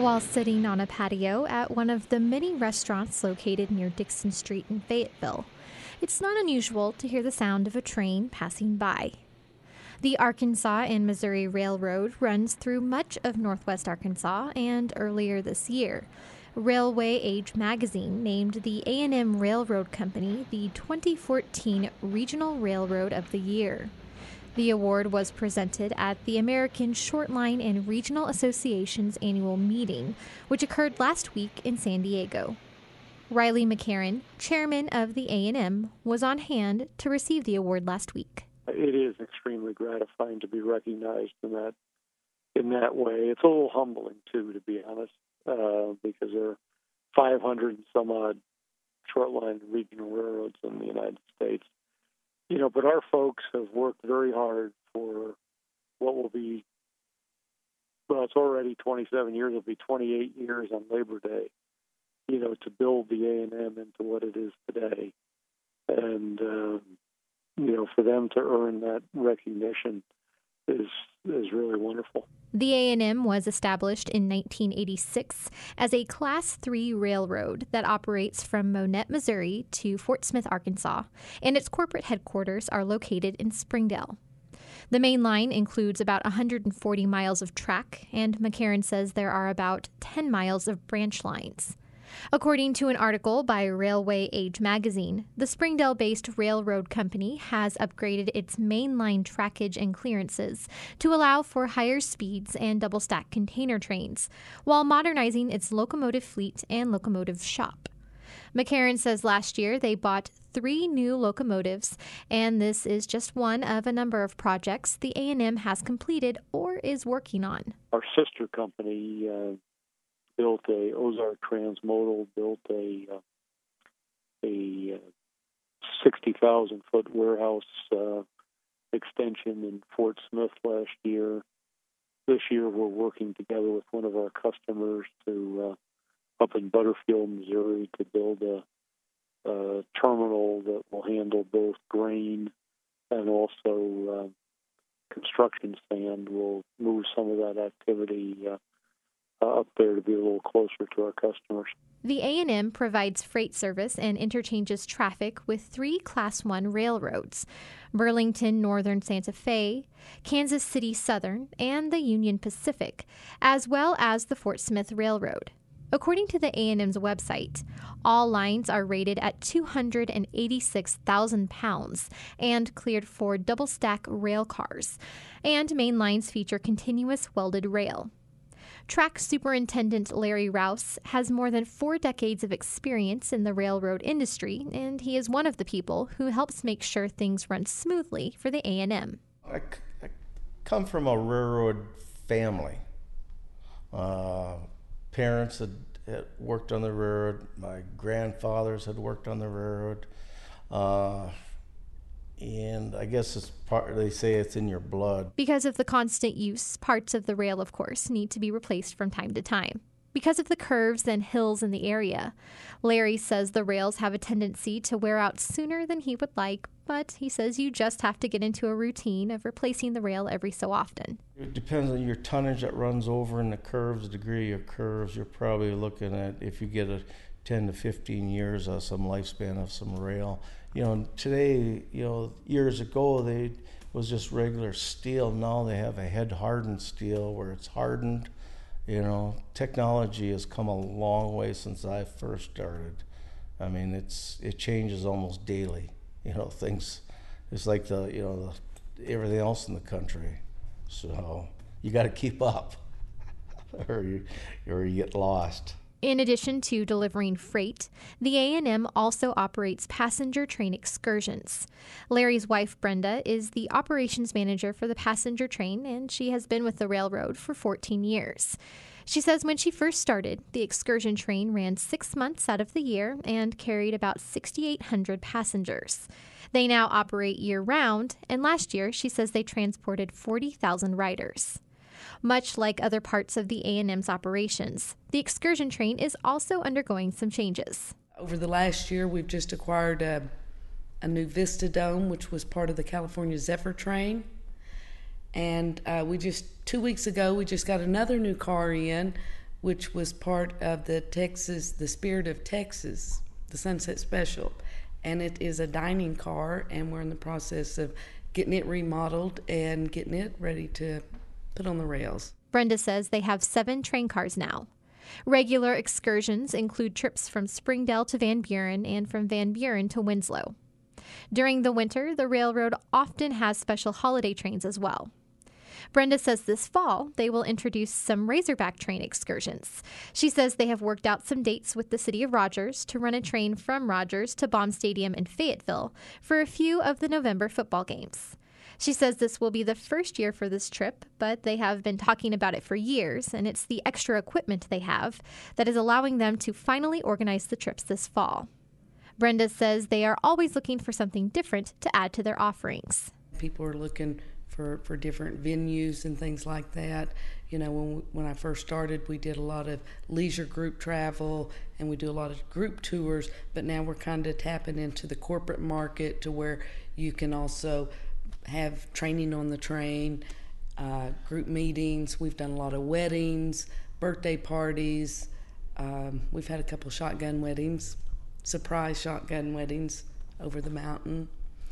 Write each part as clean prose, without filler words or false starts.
while sitting on a patio at one of the many restaurants located near Dixon Street in Fayetteville. It's not unusual to hear the sound of a train passing by. The Arkansas and Missouri Railroad runs through much of northwest Arkansas, and earlier this year, Railway Age magazine named the A&M Railroad Company the 2014 Regional Railroad of the Year. The award was presented at the American Short Line and Regional Association's annual meeting, which occurred last week in San Diego. Riley McCarron, chairman of the A&M, was on hand to receive the award last week. It is extremely gratifying to be recognized in that way. It's a little humbling, too, to be honest, because there are 500 and some odd short line and regional railroads in the United States. But our folks have worked very hard for what will be, well, it's already 27 years, it'll be 28 years on Labor Day, to build the A&M into what it is today. And, for them to earn that recognition is really wonderful. The A&M was established in 1986 as a Class 3 railroad that operates from Monette, Missouri to Fort Smith, Arkansas, and its corporate headquarters are located in Springdale. The main line includes about 140 miles of track, and McCarron says there are about 10 miles of branch lines. According to an article by Railway Age magazine, the Springdale-based railroad company has upgraded its mainline trackage and clearances to allow for higher speeds and double-stack container trains, while modernizing its locomotive fleet and locomotive shop. McCarron says last year they bought 3 new locomotives, and this is just one of a number of projects the A&M has completed or is working on. Our sister company built a Ozark Transmodal, built a 60,000-foot warehouse extension in Fort Smith last year. This year we're working together with one of our customers to up in Butterfield, Missouri, to build a terminal that will handle both grain and also construction sand. We'll move some of that activity up there to be a little closer to our customers. The A&M provides freight service and interchanges traffic with 3 Class 1 railroads: Burlington Northern Santa Fe, Kansas City Southern, and the Union Pacific, as well as the Fort Smith Railroad. According to the A&M's website, all lines are rated at 286,000 pounds and cleared for double-stack rail cars, and main lines feature continuous welded rail. Track Superintendent Larry Rouse has more than 4 decades of experience in the railroad industry, and he is one of the people who helps make sure things run smoothly for the A&M. I come from a railroad family. Parents had worked on the railroad. My grandfathers had worked on the railroad. And I guess they say it's in your blood. Because of the constant use, parts of the rail, of course, need to be replaced from time to time. Because of the curves and hills in the area, Larry says the rails have a tendency to wear out sooner than he would like, but he says you just have to get into a routine of replacing the rail every so often. It depends on your tonnage that runs over and the curves, the degree of curves. You're probably looking at, if you get a 10 to 15 years of some lifespan of some rail. Today, years ago, they was just regular steel. Now they have a head-hardened steel where it's hardened. Technology has come a long way since I first started. I mean, it changes almost daily. Things, it's like everything else in the country. So you got to keep up, or you get lost. In addition to delivering freight, the A&M also operates passenger train excursions. Larry's wife, Brenda, is the operations manager for the passenger train, and she has been with the railroad for 14 years. She says when she first started, the excursion train ran 6 months out of the year and carried about 6,800 passengers. They now operate year-round, and last year, she says they transported 40,000 riders. Much like other parts of the A&M's operations, the excursion train is also undergoing some changes. Over the last year, we've just acquired a new Vista Dome, which was part of the California Zephyr train. And 2 weeks ago, we just got another new car in which was part of the Spirit of Texas, the Sunset Special. And it is a dining car, and we're in the process of getting it remodeled and getting it ready to put on the rails. Brenda says they have 7 train cars now. Regular excursions include trips from Springdale to Van Buren and from Van Buren to Winslow. During the winter, the railroad often has special holiday trains as well. Brenda says this fall they will introduce some Razorback train excursions. She says they have worked out some dates with the city of Rogers to run a train from Rogers to Baum Stadium in Fayetteville for a few of the November football games. She says this will be the first year for this trip, but they have been talking about it for years, and it's the extra equipment they have that is allowing them to finally organize the trips this fall. Brenda says they are always looking for something different to add to their offerings. People are looking for different venues and things like that. You know, when I first started, we did a lot of leisure group travel and we do a lot of group tours, but now we're kind of tapping into the corporate market to where you can also have training on the train, group meetings. We've done a lot of weddings, birthday parties. We've had a couple shotgun weddings, surprise shotgun weddings over the mountain.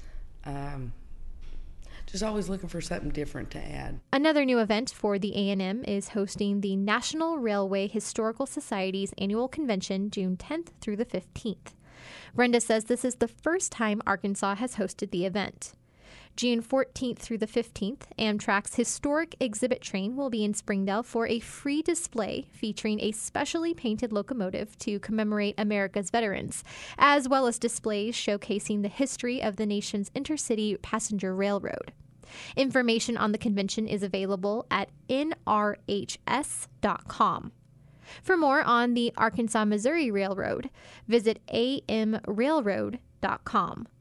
Just always looking for something different to add. Another new event for the A&M is hosting the National Railway Historical Society's annual convention June 10th through the 15th. Brenda says this is the first time Arkansas has hosted the event. June 14th through the 15th, Amtrak's historic exhibit train will be in Springdale for a free display featuring a specially painted locomotive to commemorate America's veterans, as well as displays showcasing the history of the nation's intercity passenger railroad. Information on the convention is available at nrhs.com. For more on the Arkansas-Missouri Railroad, visit amrailroad.com.